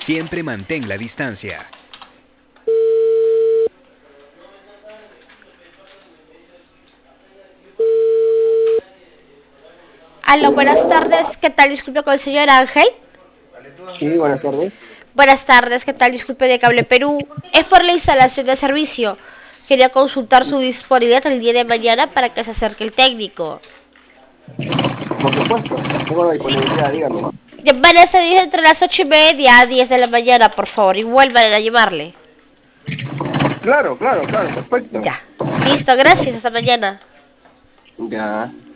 Siempre mantén la distancia. Aló, buenas tardes. ¿Qué tal? Disculpe con el señor Ángel. Sí, buenas tardes. Buenas tardes. ¿Qué tal? Disculpe de Cable Perú. Es por la instalación de servicio. Quería consultar su disponibilidad el día de mañana para que se acerque el técnico. Por supuesto, tengo la Sí. disponibilidad, dígame. Van a salir entre las 8:30 a 10 de la mañana, por favor, y vuelvan a llamarle. Claro, claro, claro, perfecto. Ya. Listo, gracias. Hasta mañana. Ya.